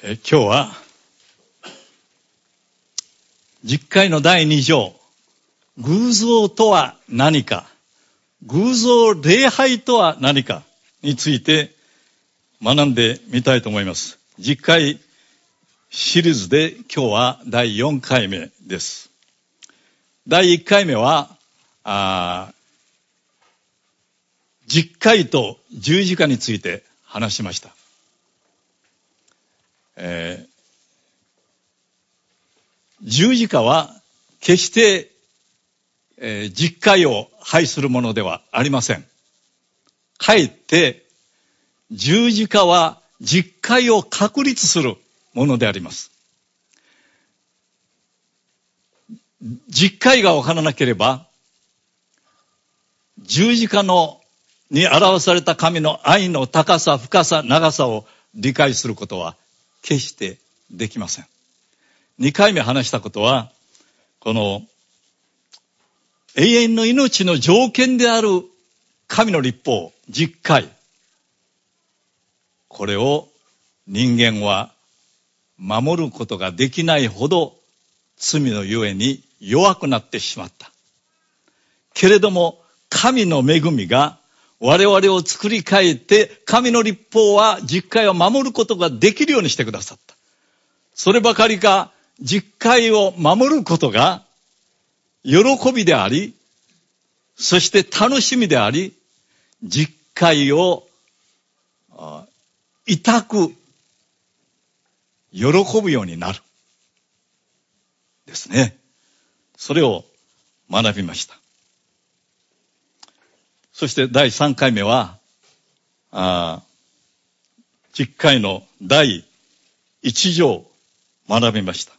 今日は十戒の第2条、偶像とは何か、偶像礼拝とは何かについて学んでみたいと思います。十戒シリーズで今日は第4回目です。第1回目は十戒と十字架について話しました。十字架は決して十戒を廃するものではありません。かえって十字架は十戒を確立するものであります。十戒が分からなければ十字架に表された神の愛の高さ、深さ、長さを理解することは決してできません。2回目話したことは、この永遠の命の条件である神の律法、十戒、これを人間は守ることができないほど罪のゆえに弱くなってしまった。けれども神の恵みが我々を作り変えて、神の律法は十戒を守ることができるようにしてくださった。そればかりか、十戒を守ることが喜びであり、そして楽しみであり、十戒を痛く喜ぶようになる。ですね。それを学びました。そして第3回目は、十戒の第1条を学びました。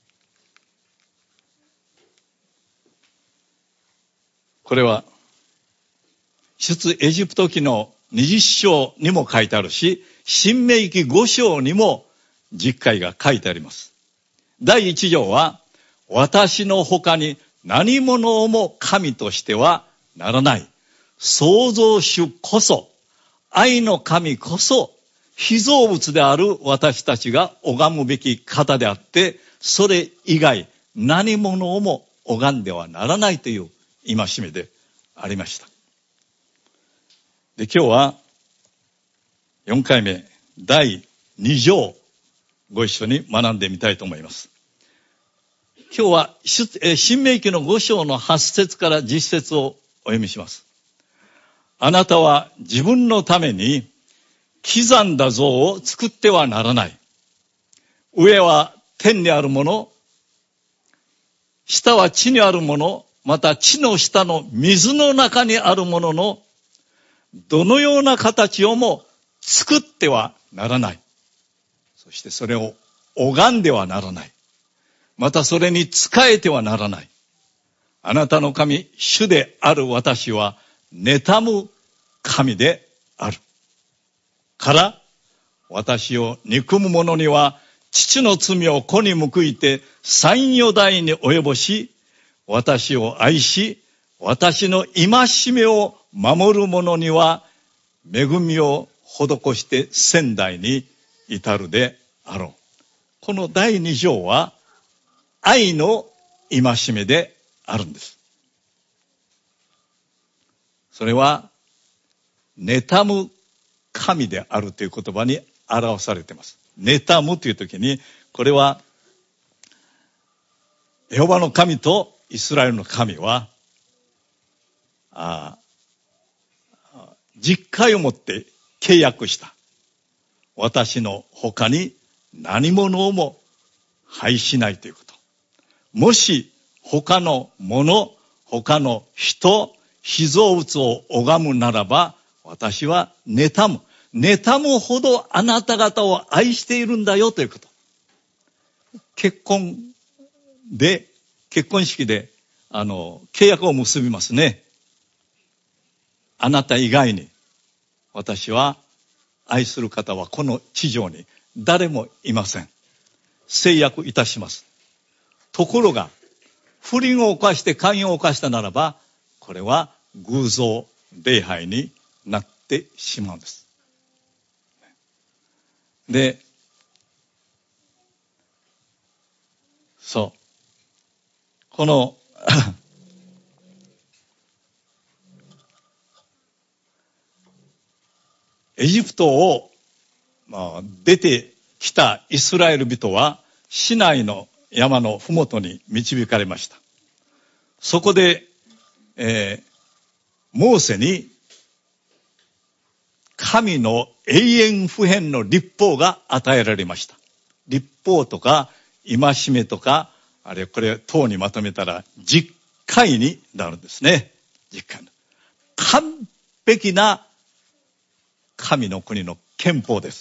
これは出エジプト記の20章にも書いてあるし、申命記5章にも十戒が書いてあります。第1条は、私の他に何者も神としてはならない。創造主こそ、愛の神こそ、被造物である私たちが拝むべき方であって、それ以外何者も拝んではならないという戒めでありました。で、今日は4回目第2条ご一緒に学んでみたいと思います。今日は申命記の5章の8節から10節をお読みします。あなたは自分のために刻んだ像を作ってはならない。上は天にあるもの、下は地にあるもの、また地の下の水の中にあるもののどのような形をも作ってはならない。そしてそれを拝んではならない。またそれに仕えてはならない。あなたの神、主である私は妬む神である。から、私を憎む者には父の罪を子に報いて3、4代に及ぼし、私を愛し、私の戒めを守る者には恵みを施して1000代に至るであろう。この第2条は愛の戒めであるんです。それは妬む神であるという言葉に表されています。妬むという時に、これはエホバの神とイスラエルの神は十戒をもって契約した。私の他に何者も拝しないということ。もし他のもの、他の人、被造物を拝むならば、私は妬む。妬むほどあなた方を愛しているんだよということ。結婚式で契約を結びますね。あなた以外に私は愛する方はこの地上に誰もいません。誓約いたします。ところが不倫を犯して姦淫を犯したならば、これは偶像礼拝になってしまうんです。で、 そう。この、エジプトを、出てきたイスラエル人は、シナイの山のふもとに導かれました。そこで、モーセに、神の永遠不変の律法が与えられました。律法とか戒めとか、あれこれ等にまとめたら十戒になるんですね。十戒。完璧な神の国の憲法です。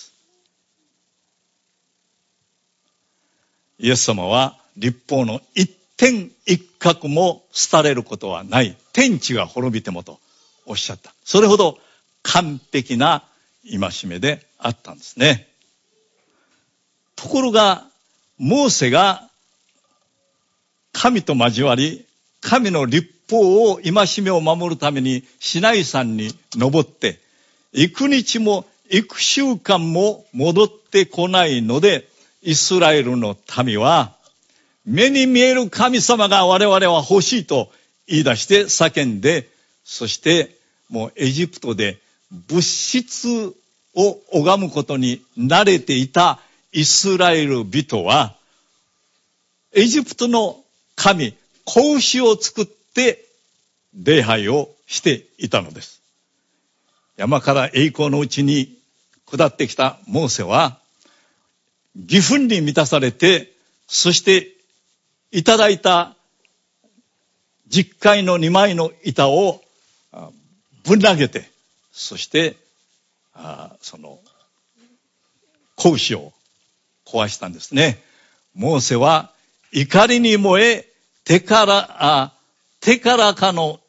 イエス様は律法の一点一角も廃れることはない。天地が滅びてもとおっしゃった。それほど完璧な戒めであったんですね。ところが、モーセが神と交わり、神の律法を戒めを守るためにシナイ山に登って、幾日も幾週間も戻ってこないので、イスラエルの民は、目に見える神様が我々は欲しいと言い出して叫んで、そしてもうエジプトで物質を拝むことに慣れていたイスラエル人は、エジプトの神、子牛を作って礼拝をしていたのです。山から栄光のうちに下ってきたモーセは、義憤に満たされて、そしていただいた十戒の2枚の板をぶん投げて、そしてその子牛を壊したんですね。モーセは怒りに燃え、手からかの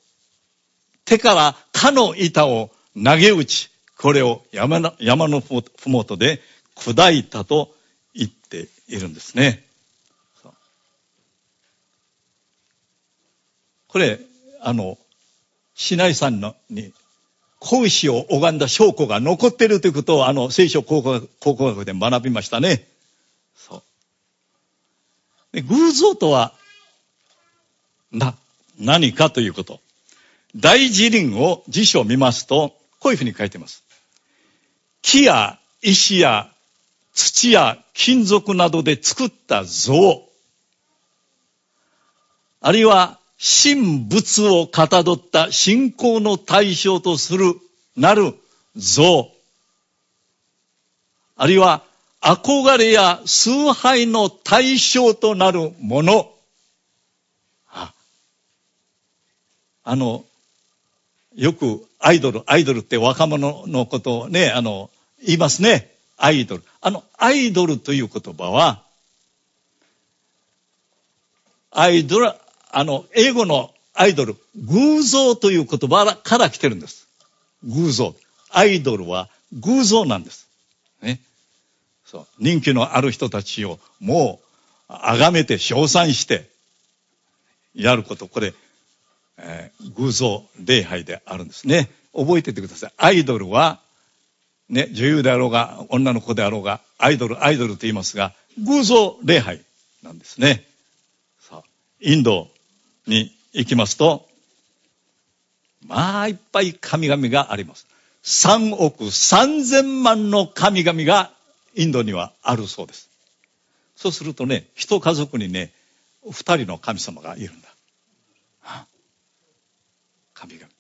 板を投げ打ち、これを山のふもとで砕いたと言っているんですね。これ、シナイ山に子牛を拝んだ証拠が残っているということを聖書考古学で学びましたね。そう。で、偶像とは何かということ。大辞林を辞書を見ますと、こういうふうに書いています。木や石や土や金属などで作った像、あるいは神仏をかたどった信仰の対象となる像、あるいは憧れや崇拝の対象となるもの、よくアイドルって若者のことをね、言いますね。アイドル。アイドルという言葉は、英語のアイドル、偶像という言葉から来てるんです。偶像。アイドルは偶像なんです。ね。そう。人気のある人たちをもう、崇めて称賛して、やること、これ、偶像礼拝であるんですね。覚えててください。アイドルは、ね、女優であろうが、女の子であろうが、アイドルと言いますが、偶像礼拝なんですね。さあ、インドに行きますと、いっぱい神々があります。3億3000万の神々がインドにはあるそうです。そうするとね、一家族にね、2人の神様がいるんだ。神々。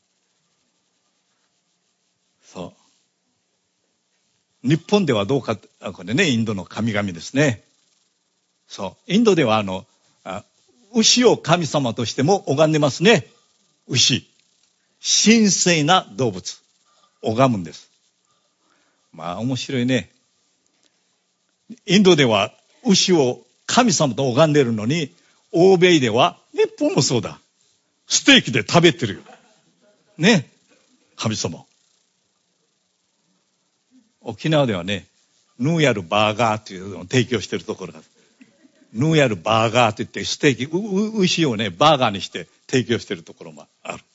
そう。日本ではどうか、これね、インドの神々ですね。そう。インドでは牛を神様としても拝んでますね。牛。神聖な動物。拝むんです。面白いね。インドでは牛を神様と拝んでるのに、欧米では、日本もそうだ。ステーキで食べてるよ。ね。神様。沖縄ではね、ヌーヤルバーガーというのを提供しているところがある。ヌーヤルバーガーといってステーキ、牛をね、バーガーにして提供しているところもある。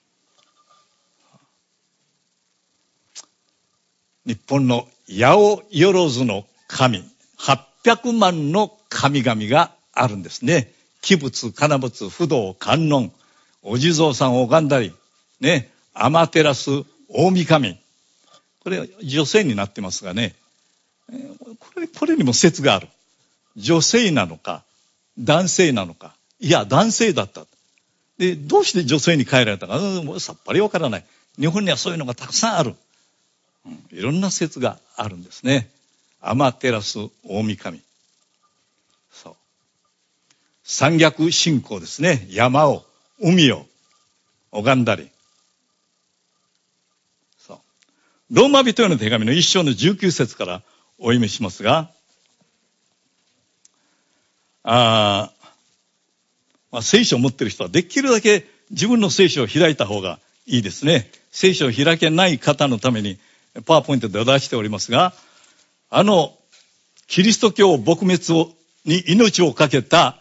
日本の八百万の神、800万の神々があるんですね。器物、金物、不動、観音、お地蔵さんを拝んだり、ね、天照大神。これ女性になってますがね、これにも説がある。女性なのか、男性なのか。いや、男性だった。で、どうして女性に変えられたか、もうさっぱりわからない。日本にはそういうのがたくさんある。いろんな説があるんですね。天照大神。そう。山岳信仰ですね。山を、海を拝んだり。そう。ローマ人への手紙の1章の19節からお読みしますが、聖書を持っている人はできるだけ自分の聖書を開いた方がいいですね。聖書を開けない方のためにパワーポイントで出しておりますが、キリスト教撲滅に命を懸けた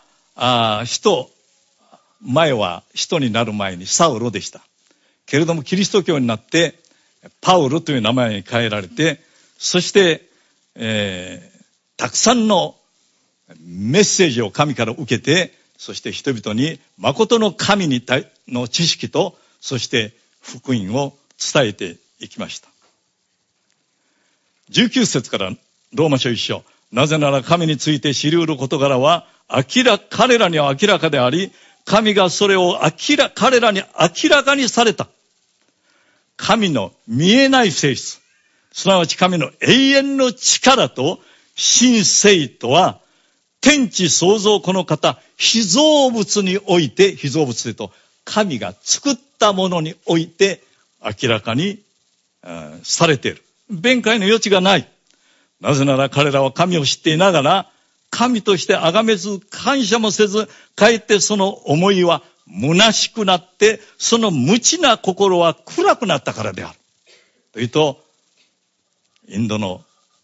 前は使徒になる前にサウロでした。けれどもキリスト教になってパウルという名前に変えられて、そして、たくさんのメッセージを神から受けて、そして人々に誠の神の知識と、そして福音を伝えていきました。19節からローマ書1章。なぜなら神について知り得る事柄は彼らには明らかであり、神がそれを彼らに明らかにされた。神の見えない性質、すなわち神の永遠の力と神性とは、天地創造この方、被造物において、被造物というと神が作ったものにおいて明らかにされている。弁解の余地がない。なぜなら彼らは神を知っていながら、神として崇めず、感謝もせず、かえってその思いは虚しくなって、その無知な心は暗くなったからである。というと、インドの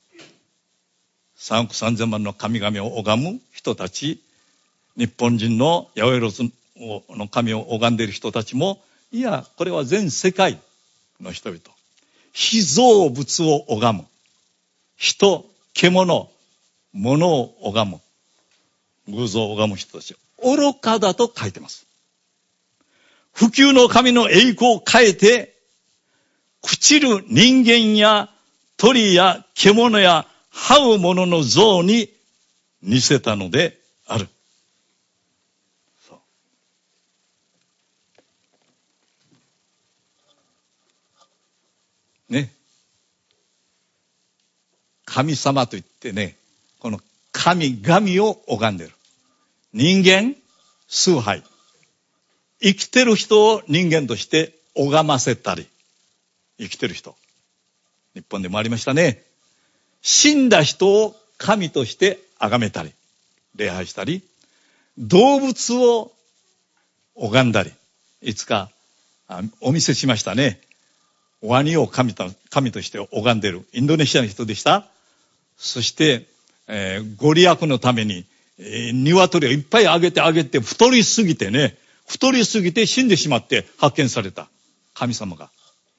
3億3000万の神々を拝む人たち、日本人のヤオエロスの神を拝んでいる人たちも、いや、これは全世界の人々。被造物を拝む。人、獣、物を拝む。偶像を拝む人たち。愚かだと書いてます。不朽の神の栄光を変えて、朽ちる人間や鳥や獣や這う者の像に似せたのである。ね。神様といってね、この神々を拝んでる。人間、崇拝。生きてる人を人間として拝ませたり。生きてる人。日本でもありましたね。死んだ人を神として崇めたり、礼拝したり、動物を拝んだり、いつかお見せしましたね。ワニを神として拝んでいるインドネシアの人でした。そして、ご利益のために、鶏をいっぱいあげて太りすぎて死んでしまって発見された神様が。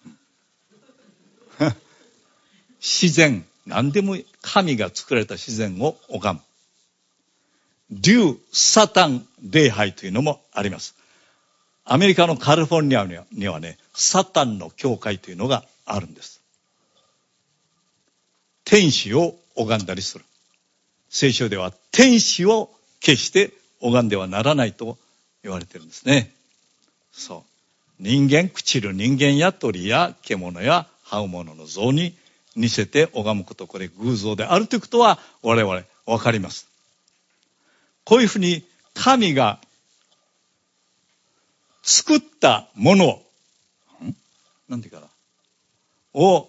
自然、何でも神が作られた自然を拝む。竜、サタン礼拝というのもあります。アメリカのカリフォルニアにはね、サタンの教会というのがあるんです。天使を拝んだりする。聖書では天使を決して拝んではならないと言われているんですね。そう。人間、朽ちる人間や鳥や獣や這う者の像に似せて拝むこと、これ偶像であるということは我々わかります。こういうふうに神が作ったものなんていうかなを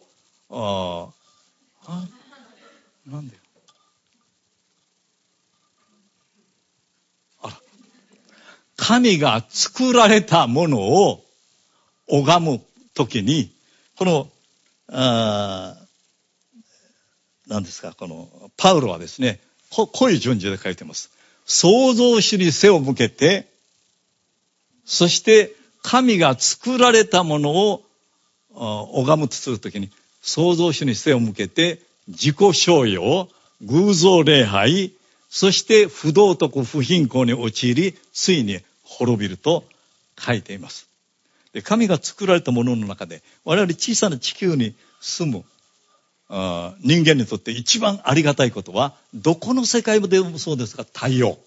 なんで神が作られたものを拝むときに、この何ですか、このパウロはですね、こういう順序で書いてます。創造主に背を向けて、そして神が作られたものを拝むとするときに、創造主に背を向けて自己承容、偶像礼拝、 そして不道徳不貧困に陥り、ついに滅びると書いています。で、神が作られたものの中で、我々小さな地球に住む人間にとって一番ありがたいことは、どこの世界でもそうですが、太陽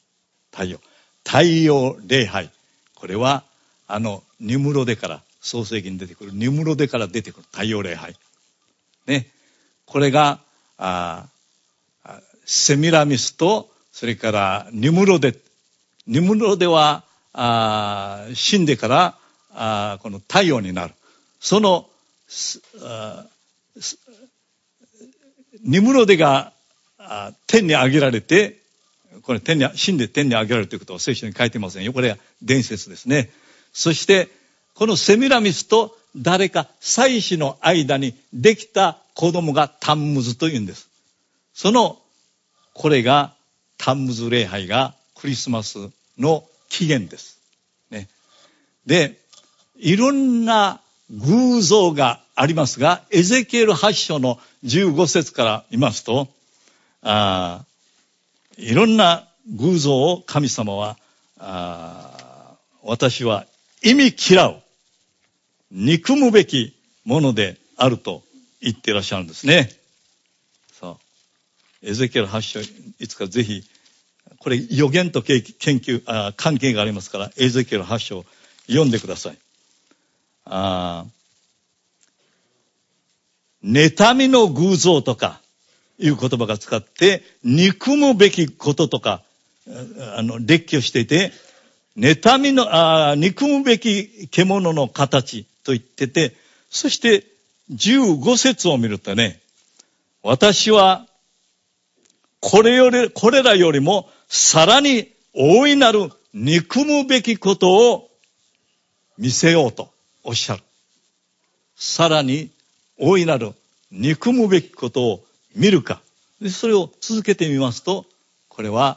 礼拝。これはニムロデから、創世記に出てくるニムロデから出てくる太陽礼拝ね。これがセミラミスと、それからニムロデは死んでからこの太陽になる。そのニムロデが天に上げられて、これ死んで天に上げられるということは聖書に書いてませんよ。これは伝説ですね。そしてこのセミラミスと誰か祭司の間にできた子供がタンムズというんです。これがタンムズ礼拝がクリスマスの起源です、ね。で、いろんな偶像がありますが、エゼキエル8章の15節から見ますと、いろんな偶像を神様は、私は忌み嫌う、憎むべきものであると言っていらっしゃるんですね。エゼキエル8章、いつかぜひ、これ予言と関係がありますから、エゼキエル8章読んでください。妬みの偶像とかいう言葉が使って、憎むべきこととか列挙していて、憎むべき獣の形と言ってて、そして15節を見るとね、私はこれらよりもさらに大いなる憎むべきことを見せようとおっしゃる。さらに大いなる憎むべきことを見るか。で、それを続けてみますと、これは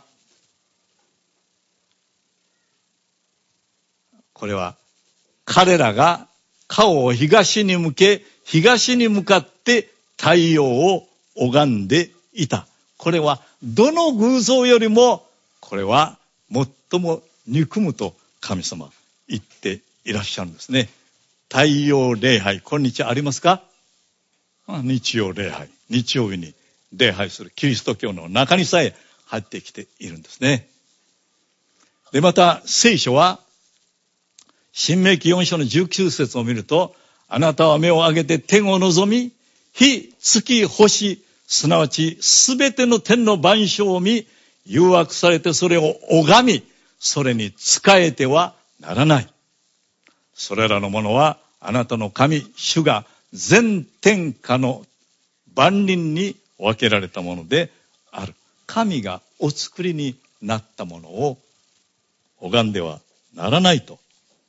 彼らが顔を東に向け、東に向かって太陽を拝んでいた。これはどの偶像よりも、これは最も憎むと神様言っていらっしゃるんですね。太陽礼拝、今日ありますか？日曜礼拝、日曜日に礼拝するキリスト教の中にさえ入ってきているんですね。で、また聖書は申命記4章の19節を見ると、あなたは目を上げて天を望み、日、月、星、すなわちすべての天の万象を見、誘惑されてそれを拝み、それに仕えてはならない。それらのものはあなたの神、主が全天下の万人に分けられたものである。神がお作りになったものを拝んではならないと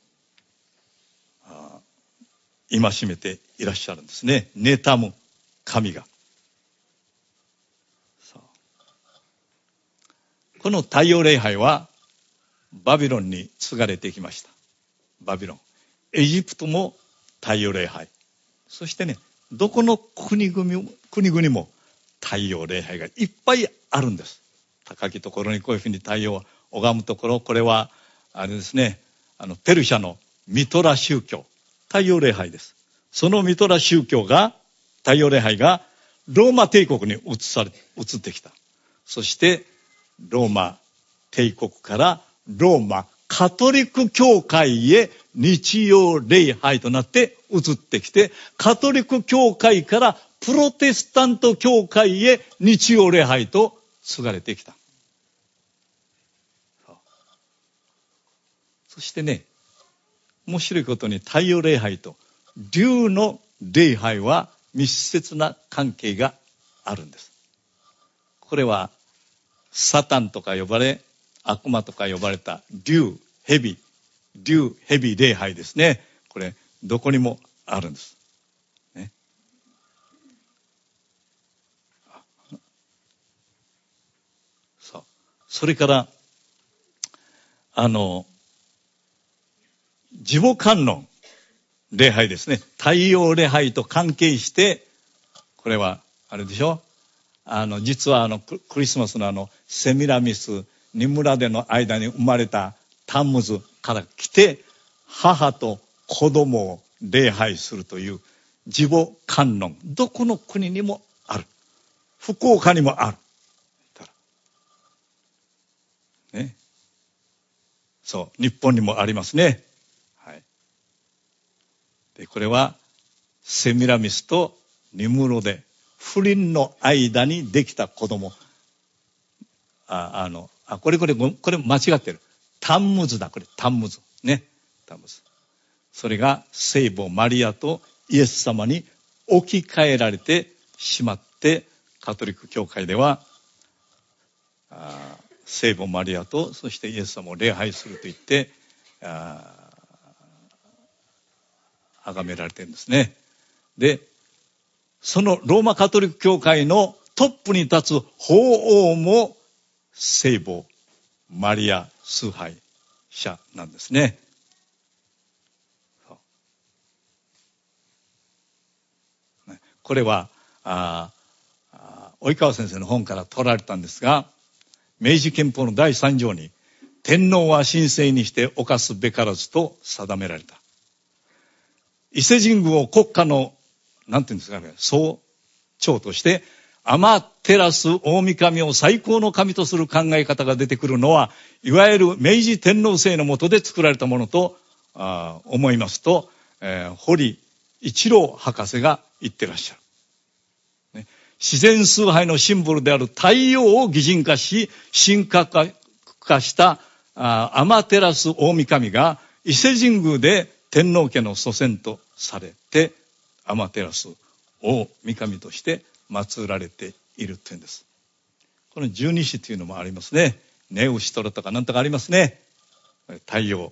戒めていらっしゃるんですね。妬む神が。この太陽礼拝はバビロンに継がれてきました。バビロン。エジプトも太陽礼拝。そしてね、どこの国々も太陽礼拝がいっぱいあるんです。高きところにこういうふうに太陽を拝むところ、これはあれですね、ペルシャのミトラ宗教、太陽礼拝です。そのミトラ宗教が、太陽礼拝がローマ帝国に移ってきた。そしてローマ帝国からローマカトリック教会へ日曜礼拝となって移ってきて、カトリック教会からプロテスタント教会へ日曜礼拝と継がれてきた。そしてね、面白いことに太陽礼拝と竜の礼拝は密接な関係があるんです。これはサタンとか呼ばれ、悪魔とか呼ばれた竜、蛇礼拝ですね。これどこにもあるんです、ね。それから自母観論礼拝ですね。太陽礼拝と関係して、これはあれでしょ、 実はクリスマスのセミラミス、ニムラデの間に生まれたタンムズから来て、母と子供を礼拝するという自母観論、どこの国にもある。福岡にもある。ね。そう、日本にもありますね。はい。で、これはセミラミスとニムロデ、不倫の間にできた子供。これ間違ってる。タンムズだ、これ、タンムズ。ね。タンムズ。それが聖母マリアとイエス様に置き換えられてしまって、カトリック教会では、聖母マリアと、そしてイエス様を礼拝すると言って、崇められてるんですね。で、そのローマカトリック教会のトップに立つ法王も聖母マリア崇拝者なんですね。これは及川先生の本から取られたんですが、明治憲法の第3条に天皇は神聖にして犯すべからずと定められた。伊勢神宮を国家のなんていうんですかね、総長として天照大神を最高の神とする考え方が出てくるのは、いわゆる明治天皇制の下で作られたものと思いますと、堀一郎博士が言ってらっしゃる、ね。自然崇拝のシンボルである太陽を擬人化し神格化した天照大神が伊勢神宮で天皇家の祖先とされて、天照大神として祀られているというんです。この十二支というのもありますね。ネウシトラとかなんとかありますね。太陽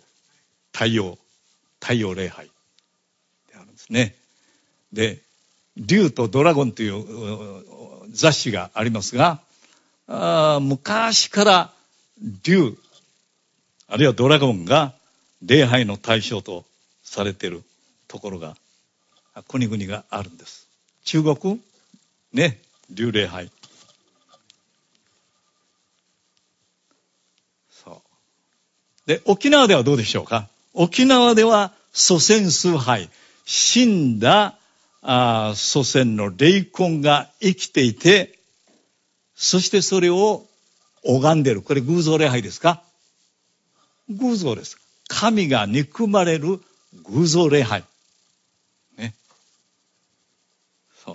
礼拝であるんですね。で、竜とドラゴンという雑誌がありますが、昔から竜あるいはドラゴンが礼拝の対象とされているところが、国々があるんです。中国ね、竜礼拝。そう。で、沖縄ではどうでしょうか。沖縄では祖先崇拝、死んだ祖先の霊魂が生きていて、そしてそれを拝んでいる。これ偶像礼拝ですか？偶像です。神が憎まれる偶像礼拝。ね。そう。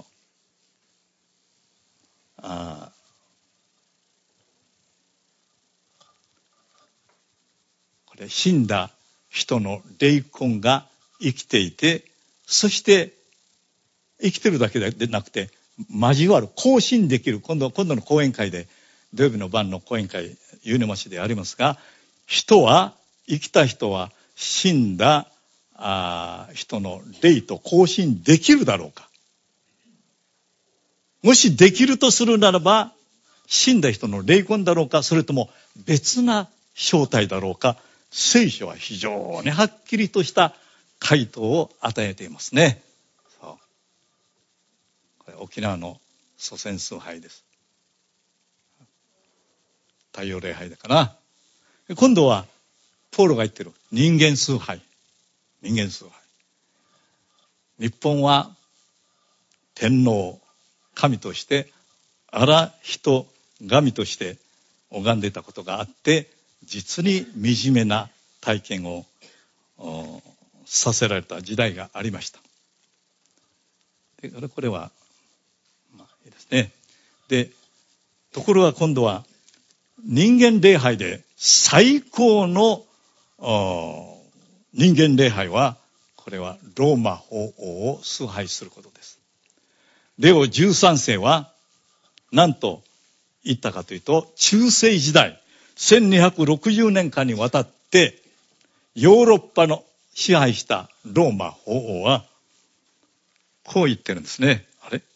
これ死んだ人の霊魂が生きていて、そして生きてるだけでなくて交わる、交信できる。今度の講演会で、土曜日の晩の講演会、湯沼市でありますが、生きた人は死んだ人の霊と交信できるだろうか。もしできるとするならば、死んだ人の霊魂だろうか、それとも別な正体だろうか、聖書は非常にはっきりとした回答を与えていますね。そう。これ沖縄の祖先崇拝です。太陽礼拝だから。今度はポールが言ってる人間崇拝。人間崇拝。日本は天皇、神として、荒人神として拝んでいたことがあって、実に惨めな体験をさせられた時代がありました。でこれは、いいですね。で、ところが今度は人間礼拝で最高の人間礼拝は、これはローマ法王を崇拝することです。レオ13世は何と言ったかというと、中世時代1260年間にわたってヨーロッパの支配したローマ法王はこう言ってるんですね。あれ？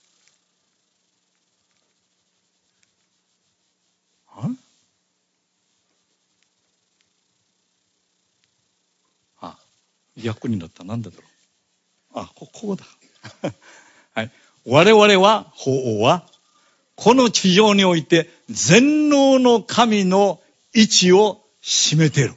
逆になった。なんでだろう。ここだ。はい。我々は、法王はこの地上において全能の神の位置を占めている。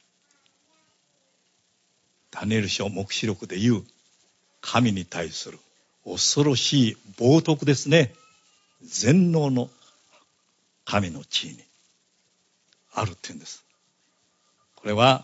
ダニエル書黙示録で言う神に対する恐ろしい冒涜ですね。全能の神の地位にあるって言うんです。これは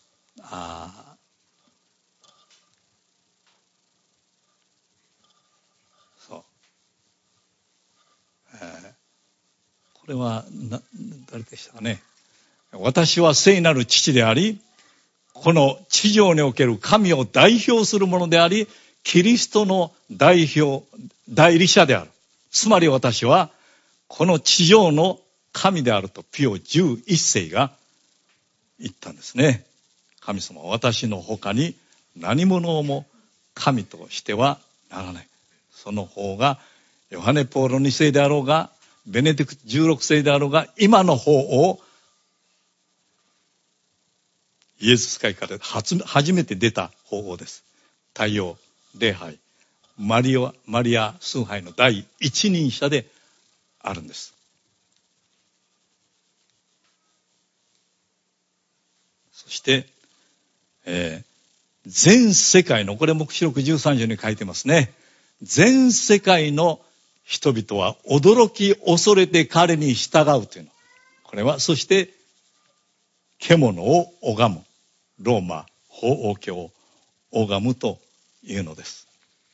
これは誰でしたかね。私は聖なる父であり、この地上における神を代表するものであり、キリストの代理者である。つまり私はこの地上の神であるとピオ11世が言ったんですね。神様は私の他に何者も神としてはならない。その方がヨハネ・ポーロ2世であろうがベネディクト16世であろうが、今の方をイエス会から初めて出た方法です。太陽礼拝マリア崇拝の第一人者であるんです。そして、全世界の、これ黙示録13章に書いてますね。全世界の人々は驚き恐れて彼に従うというの。これはそして獣を拝む、ローマ法王教を拝むというのです。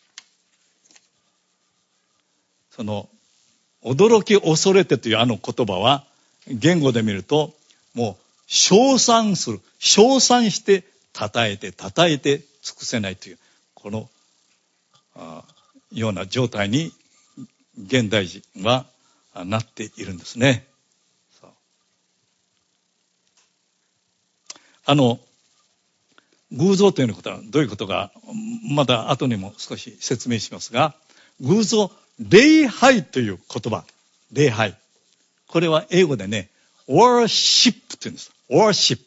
その驚き恐れてというあの言葉は言語で見るともう称賛する、称賛して称えて尽くせないというこのような状態に現代人はなっているんですね。偶像ということはどういうことかまた後にも少し説明しますが、偶像礼拝という言葉、礼拝、これは英語でねworship というんです。worship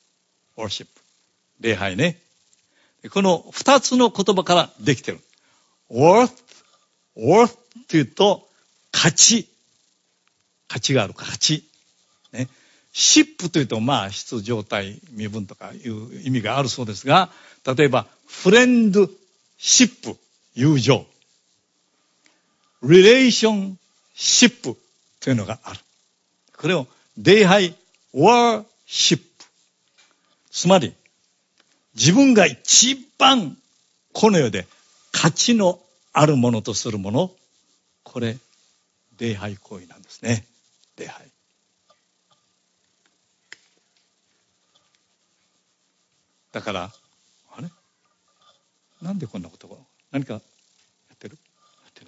礼拝ね。この二つの言葉からできている。worth というと価値がある、価値ね。シップというと質状態身分とかいう意味があるそうですが、例えばフレンドシップ、友情、リレーションシップというのがある。これを礼拝ワーシップ、つまり自分が一番この世で価値のあるものとするもの、これ礼拝行為なんですね。礼拝。だからなんでこんなことを何かやってる？やって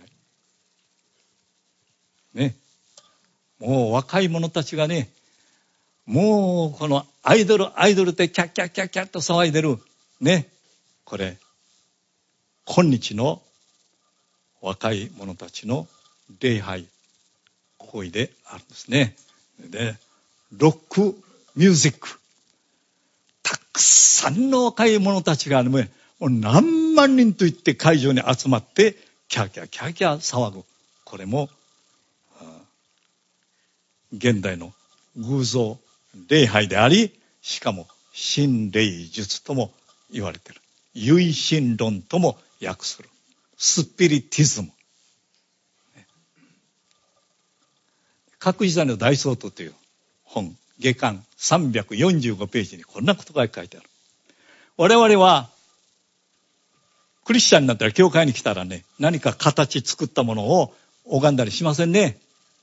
ないね。もう若い者たちがね、もうこのアイドルってキャッキャッキャッキャッと騒いでるね。これ今日の若い者たちの礼拝行為であるんですね。で、ロックミュージック、たくさんの若い者たちがもう何万人といって会場に集まってキャーキャーキャーキャー騒ぐ。これも現代の偶像礼拝であり、しかも神霊術とも言われている。唯神論とも訳する。スピリティズム。核時代の大総統という本、下巻345ページにこんなことが書いてある。我々はクリスチャンになったら教会に来たらね、何か形作ったものを拝んだりしませんね。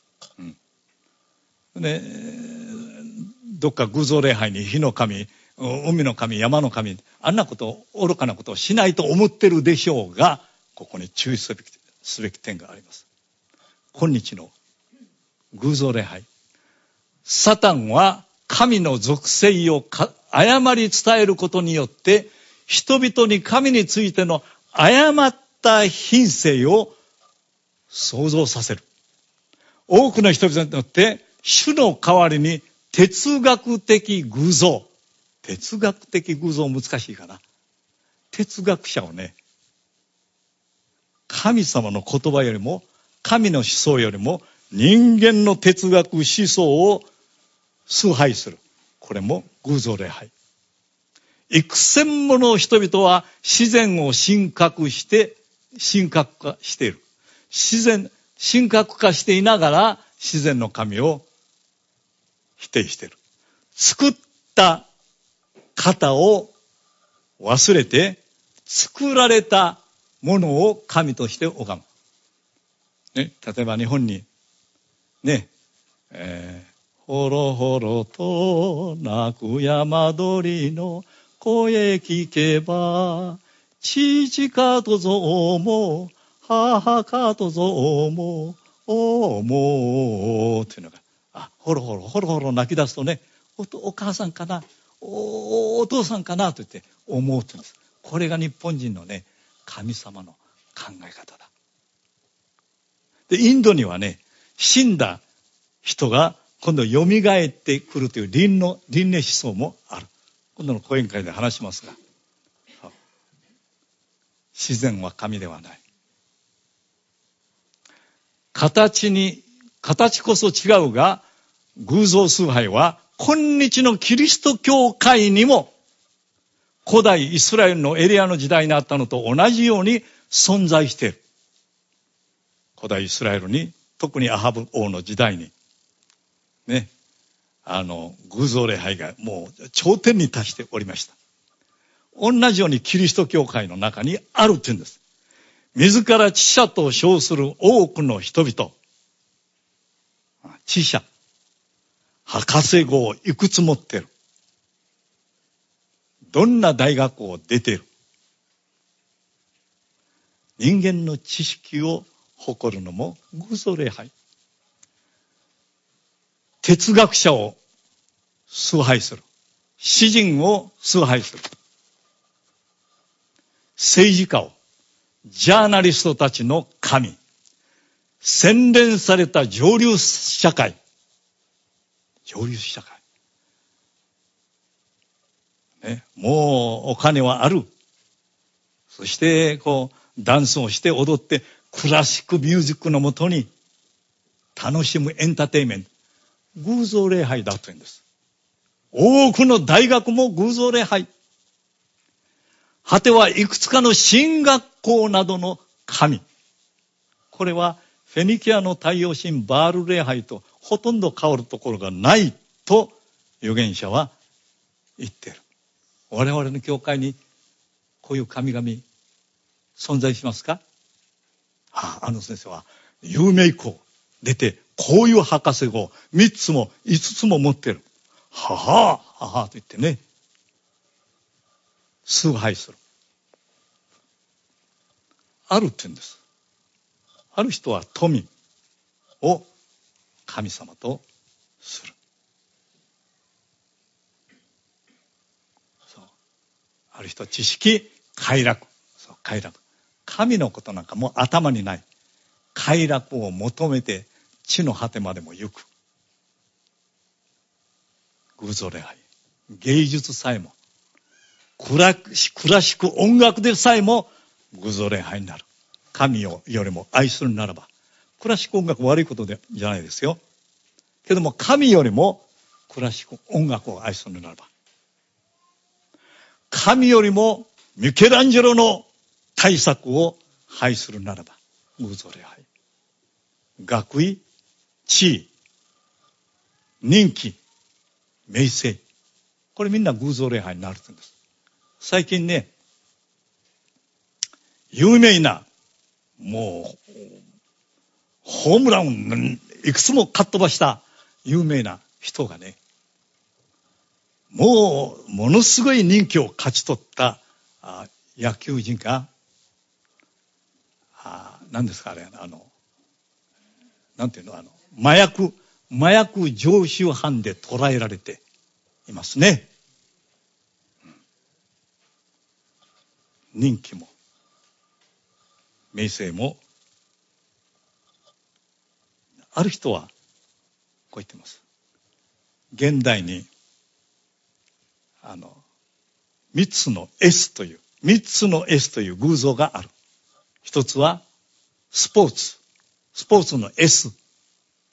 で、どっか偶像礼拝に火の神、海の神、山の神、あんなこと、愚かなことをしないと思ってるでしょうが、ここに注意すべき点があります。今日の偶像礼拝、サタンは神の属性を誤り伝えることによって人々に神についての誤った品性を想像させる。多くの人々にとって主の代わりに哲学的偶像難しいかな。哲学者をね、神様の言葉よりも神の思想よりも人間の哲学思想を崇拝する。これも偶像礼拝。幾千もの人々は自然を神格化している。神格化していながら自然の神を否定している。作った方を忘れて作られたものを神として拝む。ね、例えば日本にね、ほろほろと鳴く山鳥の声聞けば、父かとぞも母かとぞも思うというのが、ほろほろほろほろ泣き出すとね、お母さんかな、お父さんかなと言って思うというんです。これが日本人のね、神様の考え方だ。で、インドにはね、死んだ人が今度蘇ってくるという輪廻思想もある。今度の講演会で話しますが、自然は神ではない。形こそ違うが、偶像崇拝は今日のキリスト教会にも古代イスラエルのエリアの時代にあったのと同じように存在している。古代イスラエルに、特にアハブ王の時代にね、偶像礼拝がもう頂点に達しておりました。同じようにキリスト教会の中にあるというんです。自ら知者と称する多くの人々、知者、博士号をいくつ持っている。どんな大学を出ている。人間の知識を誇るのも偶像礼拝。哲学者を崇拝する。詩人を崇拝する。政治家を、ジャーナリストたちの神。洗練された上流社会。上流社会。ね、もうお金はある。そしてダンスをして踊ってクラシックミュージックのもとに楽しむエンターテインメント。偶像礼拝だというんです。多くの大学も偶像礼拝。果てはいくつかの神学校などの神。これはフェニキアの太陽神バール礼拝とほとんど変わるところがないと預言者は言っている。我々の教会にこういう神々存在しますか？先生は有名校出てこういう博士号3つも5つも持ってる。ははと言ってね、崇拝する。あるって言うんです。ある人は富を神様とする。そう。ある人は知識、快楽。そう、快楽。神のことなんかもう頭にない。快楽を求めて地の果てまでも行く。偶像礼拝。芸術さえも、クラシック音楽でさえも偶像礼拝になる。神よりも愛するならば。クラシック音楽悪いことじゃないですよ。けども神よりもクラシック音楽を愛するならば。神よりもミケランジェロの大作を拝するならば。偶像礼拝。学位、地位、人気、名声。これみんな偶像礼拝になるんです。最近ね、有名な、もう、ホームランをいくつもかっ飛ばした有名な人がね、ものすごい人気を勝ち取った野球人が、何ですかあれ、なんていうの、麻薬常習犯で捕らえられていますね。人気も名声も。ある人はこう言ってます。現代に3つの S という偶像がある。一つはスポーツの S。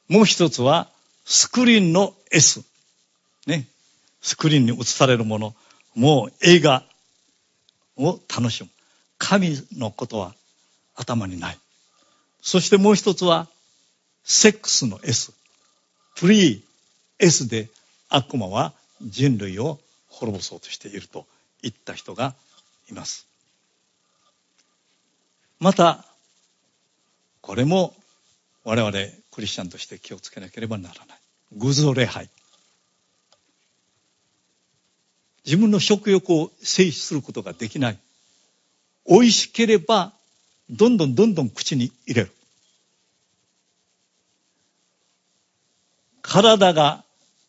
もう一つはスクリーンの S。ね。スクリーンに映されるもの、もう映画を楽しむ。神のことは頭にない。そしてもう一つはセックスの S。プリー S で悪魔は人類を滅ぼそうとしていると言った人がいます。また、これも我々クリスチャンとして気をつけなければならない。偶像礼拝。自分の食欲を制止することができない。美味しければどんどん口に入れる。体を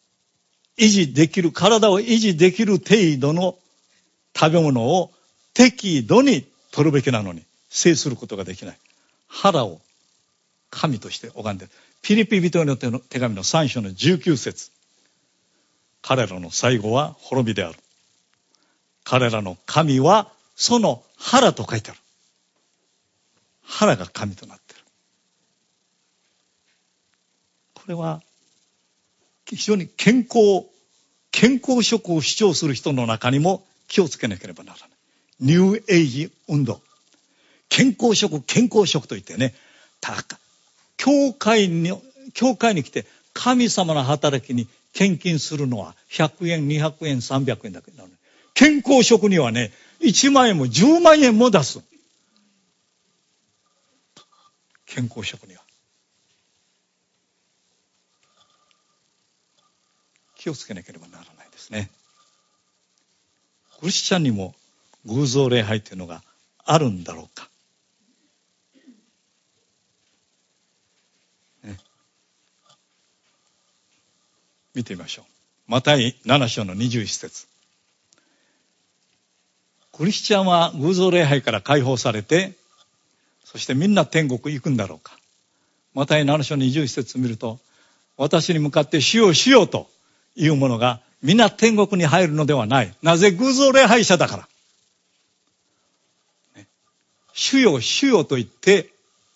維持できる程度の食べ物を適度に取るべきなのに制することができない。腹を神として拝んでいる。ピリピ人への手紙の3章の19節。彼らの最後は滅びである。彼らの神はその腹と書いてある。腹が神となっている。これは非常に健康食を主張する人の中にも気をつけなければならない。ニューエイジ運動。健康食といってね、教会に来て神様の働きに献金するのは100円、200円、300円だけなのに、健康食にはね、1万円も10万円も出す。健康食には。気をつけなければならないですね。クリスチャンにも偶像礼拝というのがあるんだろうか。ね、見てみましょう。マタイ7章の21節。クリスチャンは偶像礼拝から解放されて、そしてみんな天国行くんだろうか。マタイ7章の21節見ると、私に向かって主よ主よというものがみんな天国に入るのではない。なぜ？偶像礼拝者だから。ね、主よ主よと言って、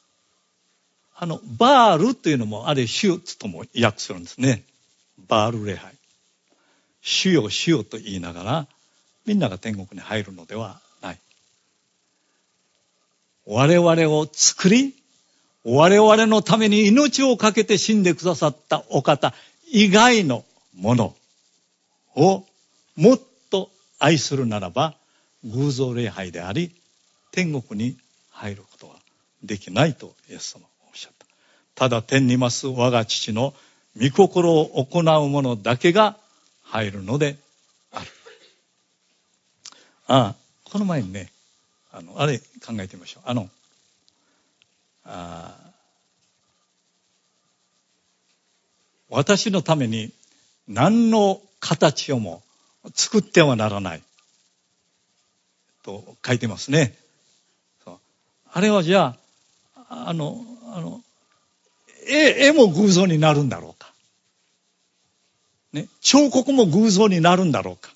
バールというのもあれ主とも訳するんですね。バール礼拝。主よ主よと言いながらみんなが天国に入るのではない。我々を作り、我々のために命を懸けて死んでくださったお方以外のものをもっと愛するならば、偶像礼拝であり天国に入ることはできないとイエス様はおっしゃった。ただ天にいます我が父の御心を行う者だけが入るのである。この前にね、あれ考えてみましょう。私のために何の形をも作ってはならないと書いてますね。あれはじゃあ絵も偶像になるんだろうか、ね、彫刻も偶像になるんだろうか、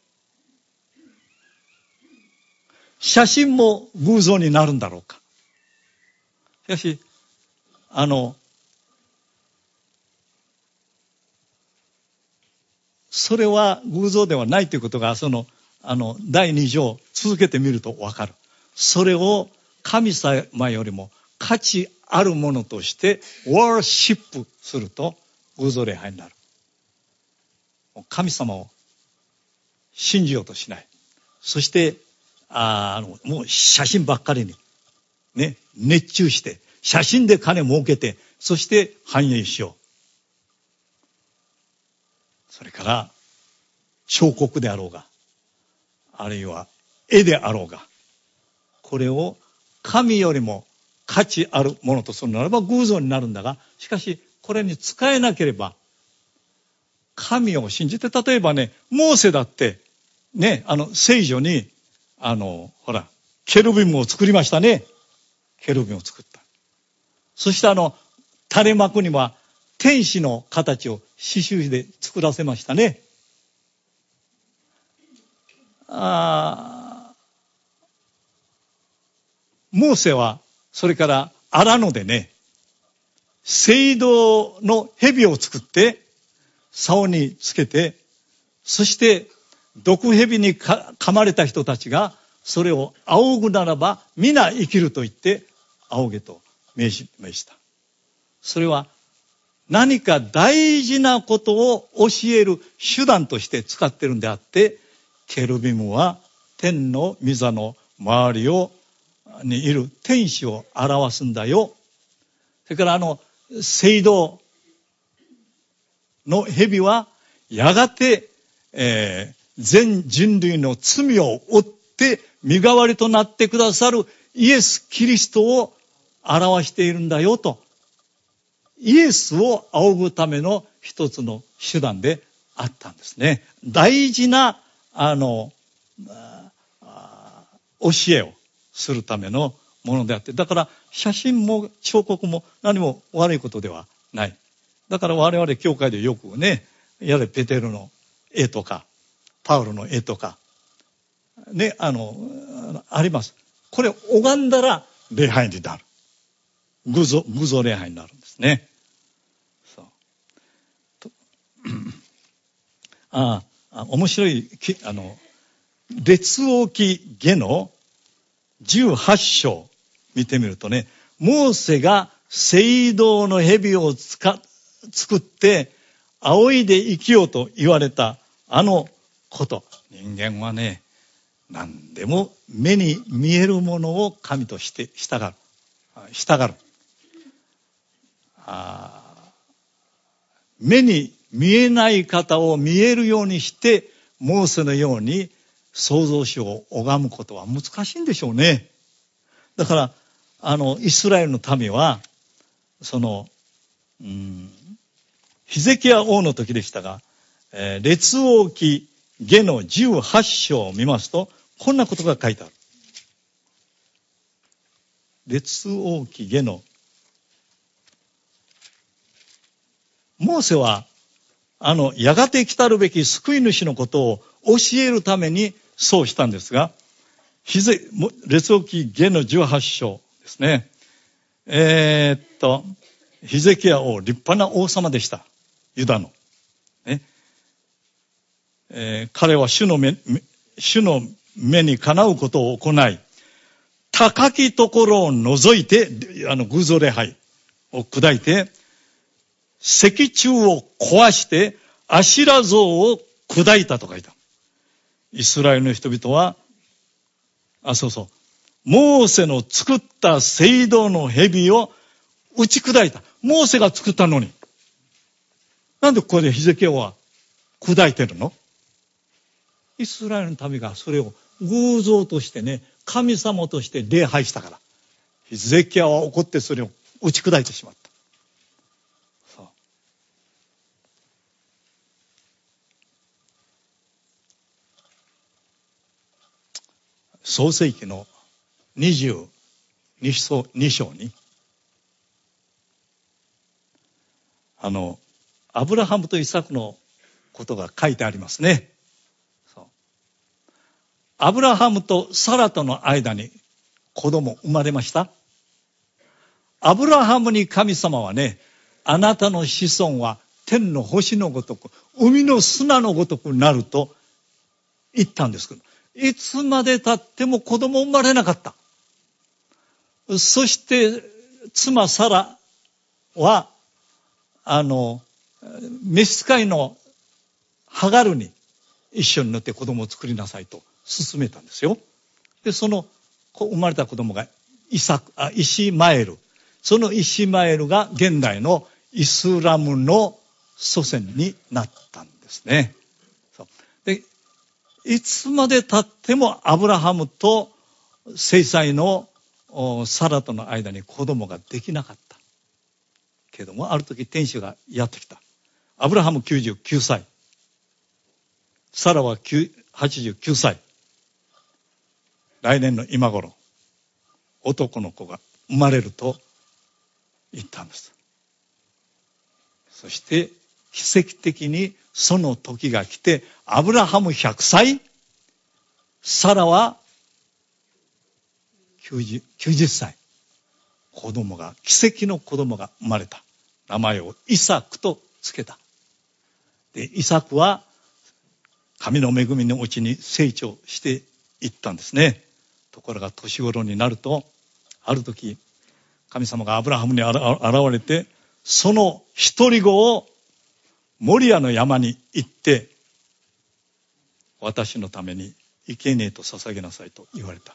写真も偶像になるんだろうか。しかしそれは偶像ではないということが第2条続けてみると分かる。それを神様よりも価値あるものとしてワーシップすると偶像礼拝になる。神様を信じようとしない。そしてもう写真ばっかりにね熱中して写真で金儲けて、そして繁栄しよう。それから彫刻であろうが、あるいは絵であろうが、これを神よりも価値あるものとするならば偶像になるんだが、しかしこれに使えなければ、神を信じて、例えばね、モーセだってね、聖女にケルビムを作りましたね。ケルビムを作った。そして垂れ幕には天使の形を刺繍で作らせましたね。モーセはそれから荒野でね、 青銅の蛇を作って竿につけて、そして毒蛇に噛まれた人たちがそれを仰ぐならば皆生きると言って仰げと命じた。それは何か大事なことを教える手段として使ってるんであって、ケルビムは天の御座の周りにいる天使を表すんだよ。それから青銅の蛇はやがて、全人類の罪を負って身代わりとなってくださるイエス・キリストを表しているんだよと。イエスを仰ぐための一つの手段であったんですね。大事な教えをするためのものであって、だから写真も彫刻も何も悪いことではない。だから我々教会でよくね、やれペテルの絵とかパウロの絵とかね、あります。これ拝んだら礼拝になる。偶像礼拝になるんですね。面白い列王記下の18章見てみるとね、モーセが青銅の蛇を作って仰いで生きようと言われたこと。人間はね、何でも目に見えるものを神として従う。目に見えない方を見えるようにしてモーセのように創造主を拝むことは難しいんでしょうね。だからイスラエルの民はヒゼキヤ王の時でしたが、列王記下の18章を見ますとこんなことが書いてある。列王記下のモーセはやがて来たるべき救い主のことを教えるためにそうしたんですが、列王記下の18章ですね。ヒゼキヤ王、立派な王様でした。ユダの。ね彼は主の目にかなうことを行い、高きところを除いて、偶像礼拝を砕いて、石柱を壊してアシラ像を砕いたと書いた。イスラエルの人々はモーセの作った青銅の蛇を打ち砕いた。モーセが作ったのになんでここでヒゼキヤは砕いてるの？イスラエルの民がそれを偶像としてね、神様として礼拝したからヒゼキヤは怒ってそれを打ち砕いてしまった。創世記の22章にアブラハムとイサクのことが書いてありますね。アブラハムとサラとの間に子供生まれました。アブラハムに神様はね、あなたの子孫は天の星のごとく海の砂のごとくなると言ったんですけど、いつまで経っても子供生まれなかった。そして妻サラは召使いのハガルに一緒になって子供を作りなさいと勧めたんですよ。で生まれた子供がイシマエル。そのイシマエルが現代のイスラムの祖先になったんですね。でいつまで経ってもアブラハムと正妻のサラとの間に子供ができなかったけども、ある時天使がやってきた。アブラハム99歳、サラは89歳。来年の今頃男の子が生まれると言ったんです。そして奇跡的にその時が来て、アブラハム100歳、サラは90歳。奇跡の子供が生まれた。 名前をイサクとつけた。で、イサクは神の恵みのうちに成長していったんですね。ところが年頃になると、ある時神様がアブラハムに現れて、その一人子をモリアの山に行って、私のために生贄と捧げなさいと言われた。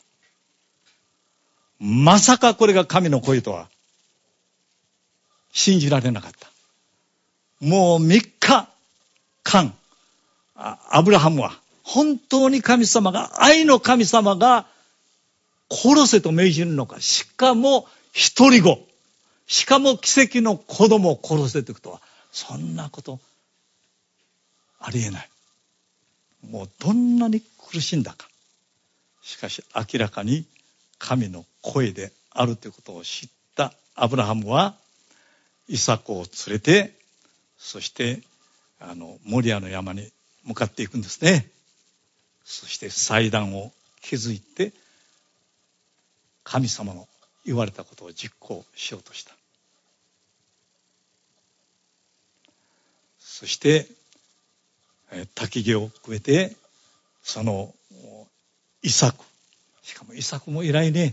まさかこれが神の声とは信じられなかった。もう3日間、アブラハムは本当に神様が、愛の神様が殺せと命じるのか、しかも一人子、しかも奇跡の子供を殺せということは、そんなことありえない。もうどんなに苦しんだか。しかし明らかに神の声であるということを知ったアブラハムは、イサクを連れて、そしてモリアの山に向かっていくんですね。そして祭壇を築いて、神様の言われたことを実行しようとした。そして焚き木をくべて、そのイサク、しかもイサクも偉いね。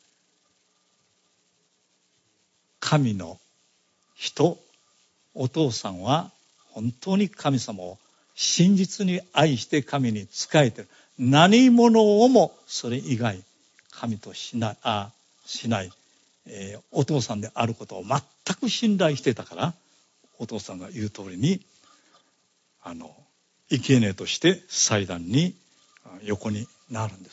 神の人、お父さんは本当に神様を真実に愛して神に仕えている。何者をもそれ以外神としない、お父さんであることを全く信頼していたから、お父さんが言う通りに生贄として祭壇に横になるんです。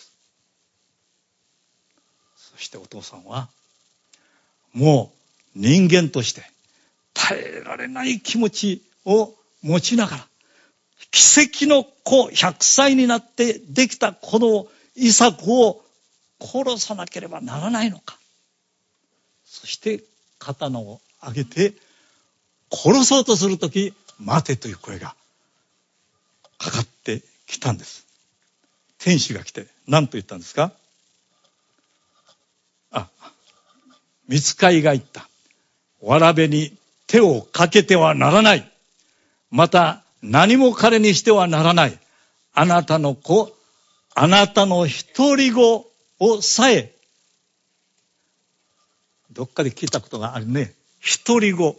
そしてお父さんはもう人間として耐えられない気持ちを持ちながら、奇跡の子、100歳になってできた子のイサクを殺さなければならないのか。そして刀を上げて殺そうとするとき、待てという声がかかってきたんです。天使が来て何と言ったんですか。御使いが言った。わらべに手をかけてはならない。また何も彼にしてはならない。あなたの子、あなたの一人子をさえ、どっかで聞いたことがあるね。一人子。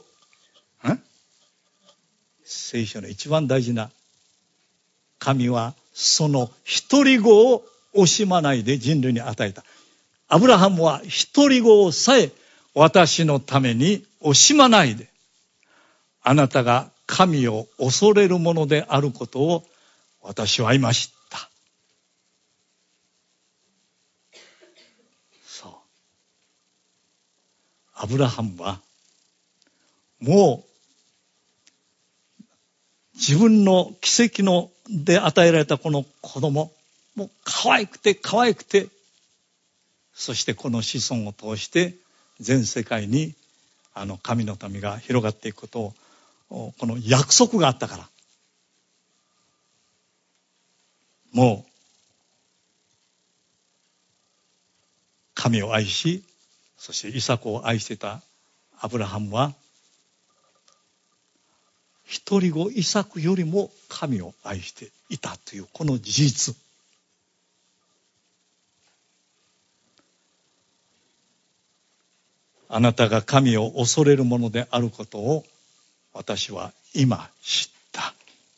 聖書の一番大事な、神はその一人子を惜しまないで人類に与えた。アブラハムは一人子をさえ私のために惜しまないで、あなたが神を恐れるものであることを私は今知った。そう。アブラハムはもう自分の奇跡ので与えられたこの子供、もう可愛くて可愛くて、そしてこの子孫を通して全世界に神の民が広がっていくことを、この約束があったから、もう神を愛し、そしてイサクを愛していたアブラハムは、一人子イサクよりも神を愛していたというこの事実。あなたが神を恐れるものであることを私は今知った。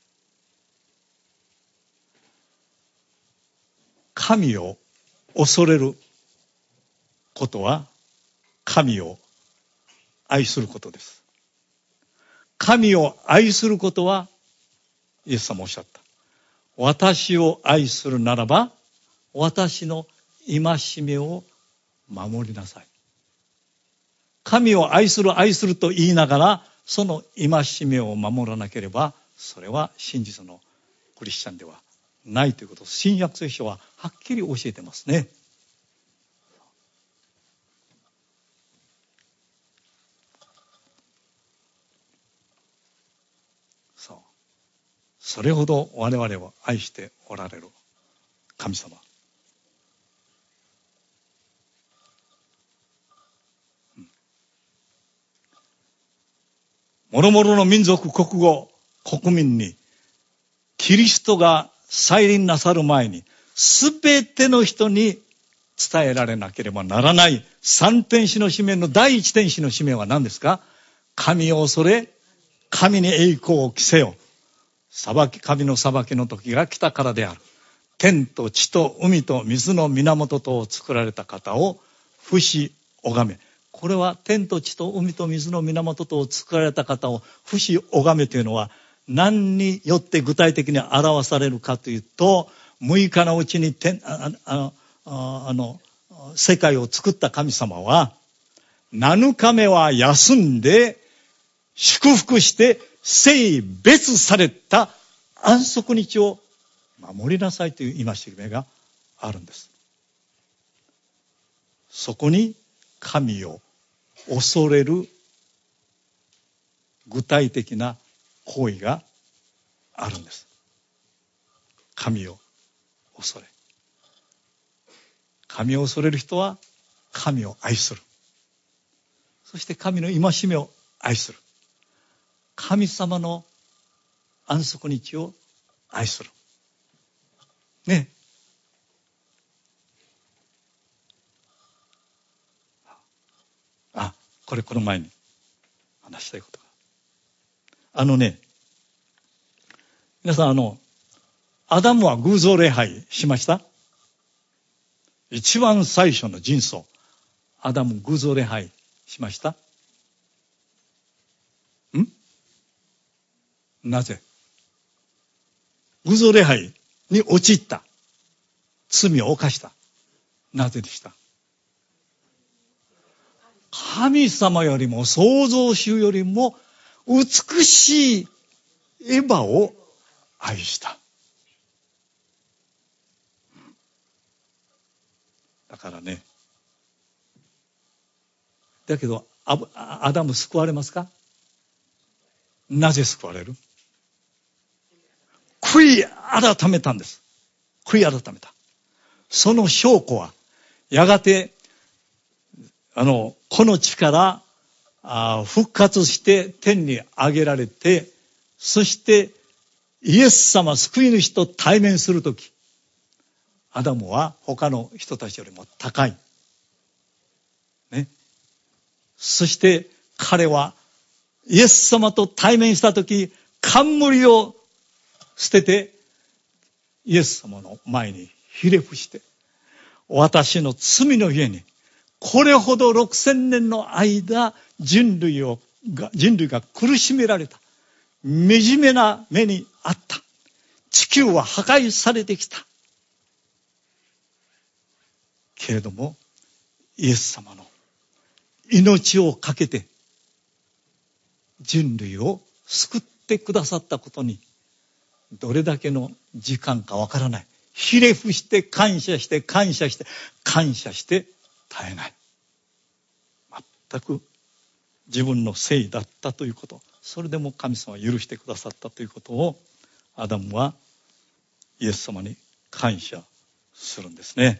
神を恐れることは神を愛することです。神を愛することは、イエス様おっしゃった。私を愛するならば私の戒めを守りなさい。神を愛すると言いながら、その戒めを守らなければ、それは真実のクリスチャンではないということを新約聖書ははっきり教えてますね。そう。それほど我々を愛しておられる神様。 諸々の民族、国語、国民に、キリストが再臨なさる前に、すべての人に伝えられなければならない三天使の使命の第一天使の使命は何ですか？神を恐れ、神に栄光を着せよ。神の裁きの時が来たからである。天と地と海と水の源とを作られた方を伏し拝め。これは天と地と海と水の源とを作られた方を伏し拝めというのは何によって具体的に表されるかというと、6日のうちに世界を作った神様は7日目は休んで祝福して聖別された安息日を守りなさいという戒めがあるんです。そこに神を恐れる具体的な行為があるんです。神を恐れ。神を恐れる人は神を愛する。そして神の戒めを愛する。神様の安息日を愛する。ね。この前に話したいことが。皆さんアダムは偶像礼拝しました？一番最初の人相、アダム偶像礼拝しました？なぜ？偶像礼拝に陥った。罪を犯した。なぜでした？神様よりも創造主よりも美しいエヴァを愛した。だからね。だけどアダム救われますか？なぜ救われる？悔い改めたんです。悔い改めた。その証拠はやがてこの地から復活して天に上げられて、そしてイエス様救い主と対面するとき、アダムは他の人たちよりも高い。ね。そして彼はイエス様と対面したとき、冠を捨ててイエス様の前にひれ伏して、私の罪のゆえにこれほど6000年の間人類が苦しめられた。惨めな目にあった。地球は破壊されてきた。けれどもイエス様の命を懸けて人類を救ってくださったことにどれだけの時間かわからない。ひれ伏して感謝して感謝して感謝して絶えない。全く自分のせいだったということ、それでも神様は許してくださったということをアダムはイエス様に感謝するんですね。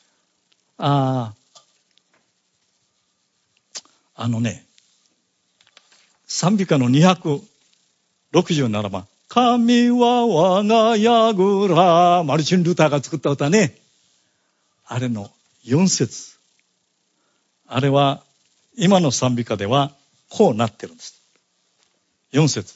賛美歌の267番、神は我が櫓、マルチン・ルターが作った歌ね。あれの4節。あれは今の賛美歌ではこうなってるんです。4節。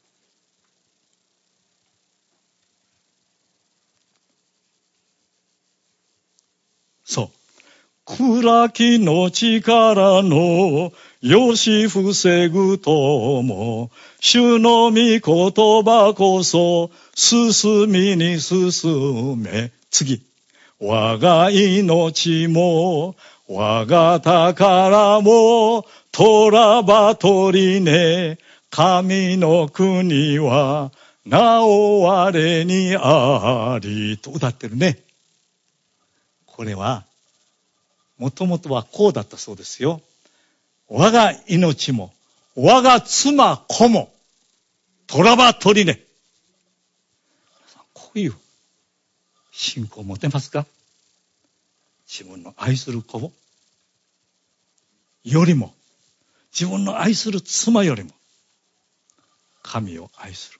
そう。暗きの力のよし防ぐとも、主の御言葉こそ進みに進め。次。我が命も我が宝も虎ばとりね、神の国はなお我にありと歌ってるね。これはもともとはこうだったそうですよ。我が命も我が妻子も虎ばとりね。こういう信仰を持てますか？自分の愛する子よりも、自分の愛する妻よりも、 神を愛する。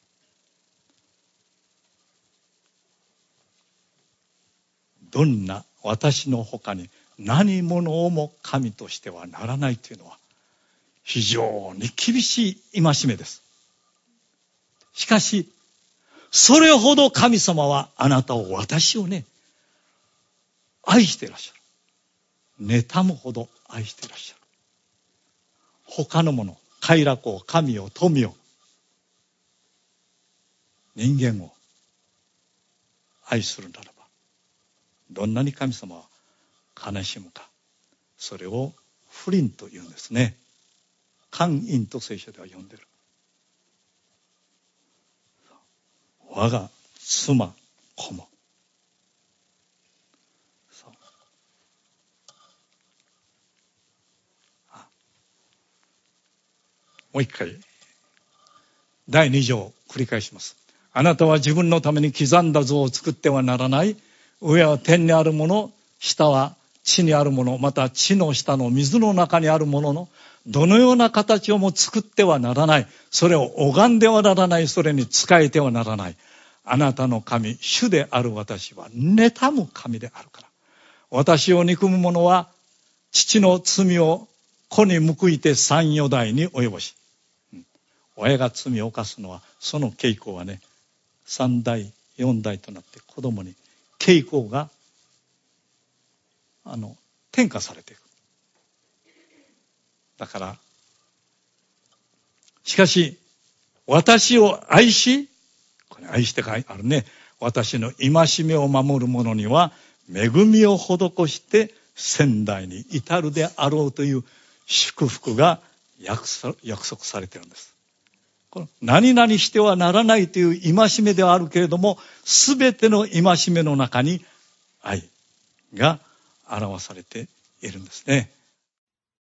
どんな私の他に何者をも神としてはならないというのは非常に厳しい戒めです。しかしそれほど神様はあなたを、私をね、愛していらっしゃる。妬むほど愛していらっしゃる。他のもの、快楽を、神を、富を、人間を愛するならば、どんなに神様は悲しむか、それを不倫と言うんですね。姦淫と聖書では呼んでいる。我が妻子も。もう一回第2条繰り返します。あなたは自分のために刻んだ像を作ってはならない。上は天にあるもの、下は地にあるもの、また地の下の水の中にあるもののどのような形をも作ってはならない。それを拝んではならない。それに仕えてはならない。あなたの神、主である私は妬む神であるから。私を憎む者は父の罪を子に報いて3、4代に及ぼし。親が罪を犯すのは、その傾向はね、3代、4代となって子供に傾向が転嫁されていく。だから、しかし、私を愛し、これ愛して書いてあるね。私の戒めを守る者には、恵みを施して千代に至るであろうという祝福が約束されているんです。この何々してはならないという戒めではあるけれども、すべての戒めの中に愛が表されているんですね。